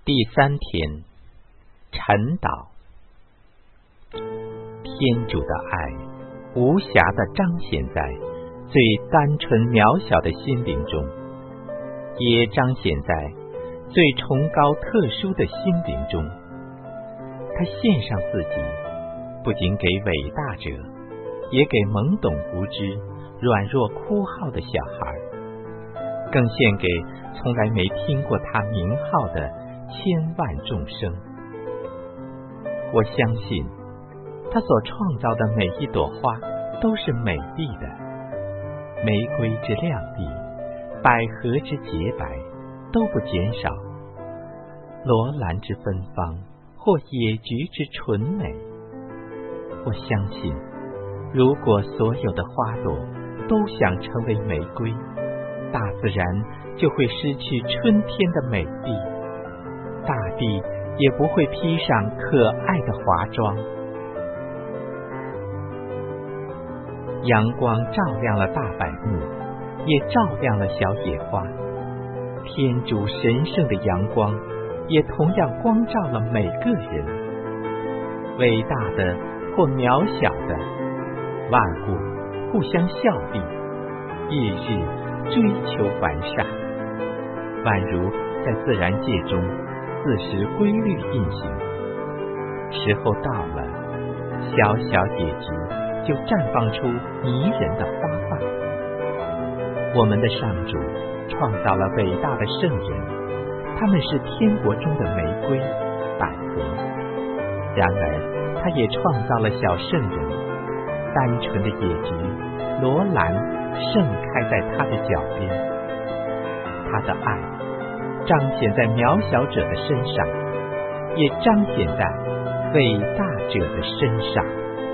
第3天，晨祷。天主的爱无暇地彰显在最单纯渺小的心灵中，也彰显在最崇高特殊的心灵中。他献上自己，不仅给伟大者，也给懵懂无知、软弱枯耗的小孩，更献给从来没听过他名号的千万众生。我相信他所创造的每一朵花都是美丽的，玫瑰之亮丽，百合之洁白，都不减少，罗兰之芬芳，或野菊之纯美。我相信，如果所有的花朵都想成为玫瑰，大自然就会失去春天的美丽，大地也不会披上可爱的华装。阳光照亮了大柏木，也照亮了小野花。天主神圣的阳光也同样光照了每个人。伟大的或渺小的，万物互相效力，日日追求完善，宛如在自然界中自食规律运行。时候到了，小小野菊就绽放出迷人的花瓣。我们的上主创造了伟大的圣人，他们是天国中的玫瑰、百合。然而他也创造了小圣人，单纯的野菊、罗兰盛开在他的脚边。他的爱彰显在渺小者的身上，也彰显在伟大者的身上。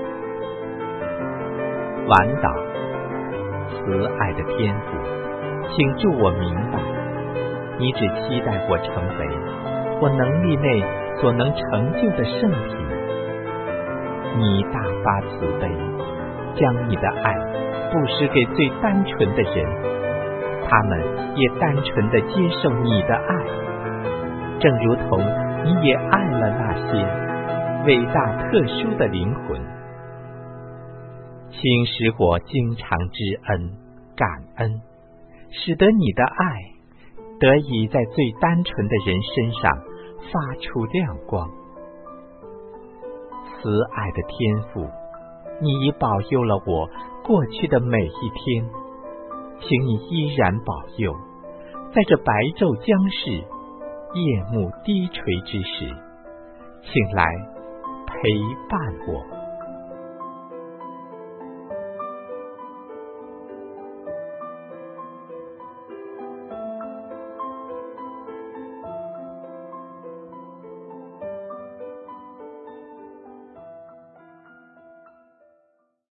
晚祷。慈爱的天父，请助我明白，你只期待我成为我能力内所能成就的圣品。你大发慈悲，将你的爱布施给最单纯的人，他们也单纯地接受你的爱，正如同你也爱了那些伟大特殊的灵魂。请使我经常知恩感恩，使得你的爱得以在最单纯的人身上发出亮光。慈爱的天父，你已保佑了我过去的每一天，请你依然保佑，在这白昼将逝、夜幕低垂之时，请来陪伴我。